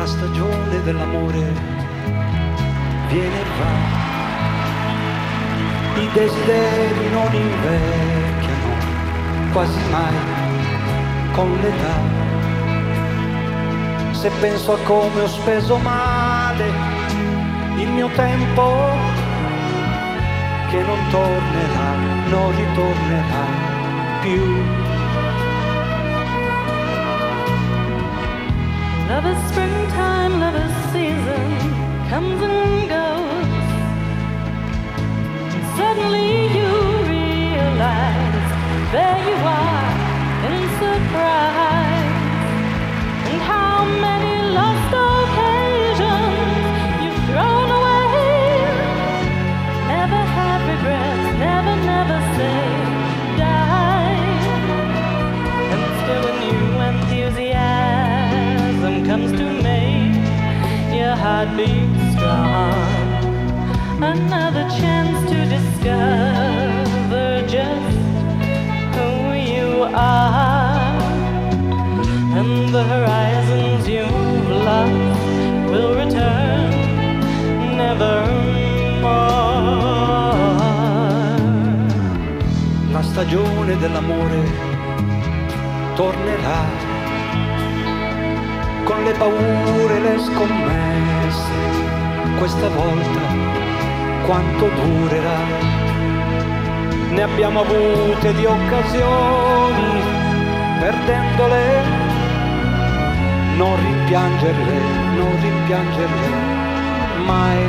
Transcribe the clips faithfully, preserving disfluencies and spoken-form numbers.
stagione dell'amore viene e va, i desideri non invecchiano quasi mai con l'età. Se penso a come ho speso male il mio tempo, che non tornerà, non ritornerà più. Love is springtime, love is season, comes and goes. And suddenly you realize there you are in surprise. And how many lost occasions you've thrown away. Never have regrets, never, never say die. And still a new enthusiasm comes to make your heart beat strong. Another chance to discover just who you are. And the horizons you've lost will return nevermore. La stagione dell'amore tornerà, con le paure e le scommesse, questa volta quanto durerà? Ne abbiamo avute di occasioni, perdendole, non rimpiangerle, non rimpiangerle mai.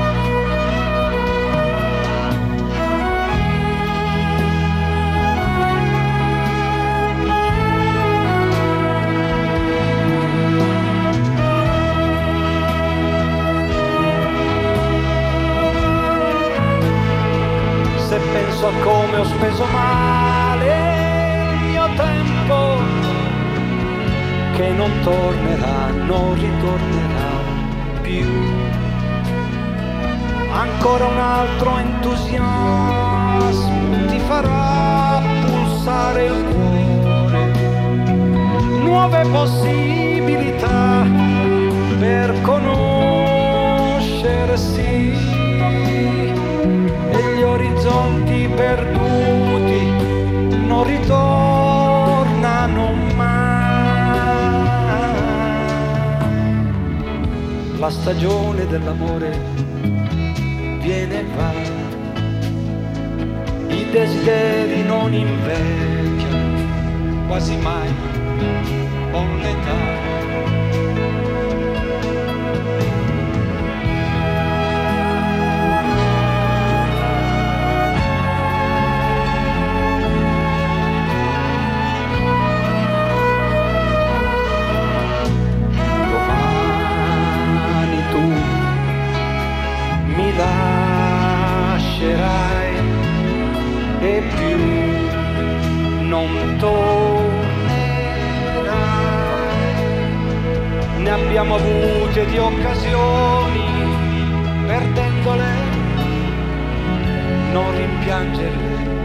Se penso a come ho speso male il mio tempo, che non tornerà, non ritornerà più. Ancora un altro entusiasmo ti farà pulsare il cuore, nuove possibilità per conoscersi, e gli orizzonti perduti non ritornano mai. La stagione dell'amore viene e va, i desideri non invecchiano quasi mai con l'età. Lascerai e più non tornerai. Ne abbiamo avute di occasioni, perdendole, non rimpiangerle